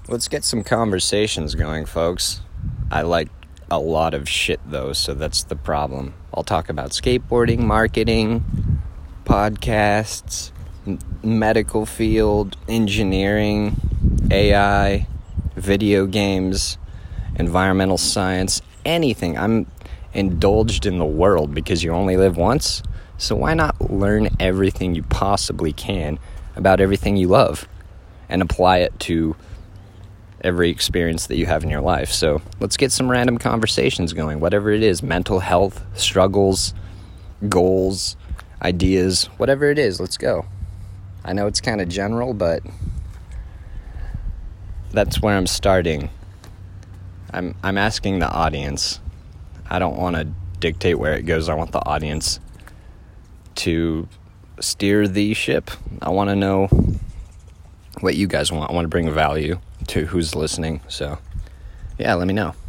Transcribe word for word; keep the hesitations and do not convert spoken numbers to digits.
Let's get some conversations going, folks. I like a lot of shit, though, so that's the problem. I'll talk about skateboarding, marketing, podcasts, m- medical field, engineering, A I, video games, environmental science, anything. I'm indulged in the world because you only live once, so why not learn everything you possibly can about everything you love and apply it to every experience that you have in your life. So let's get some random conversations going, whatever it is, mental health, struggles, goals, ideas, whatever it is, let's go. I know it's kind of general, but that's where I'm starting. I'm I'm asking the audience. I don't want to dictate where it goes. I want the audience to steer the ship. I want to know what you guys want. I want to bring value to who's listening. So, yeah, let me know.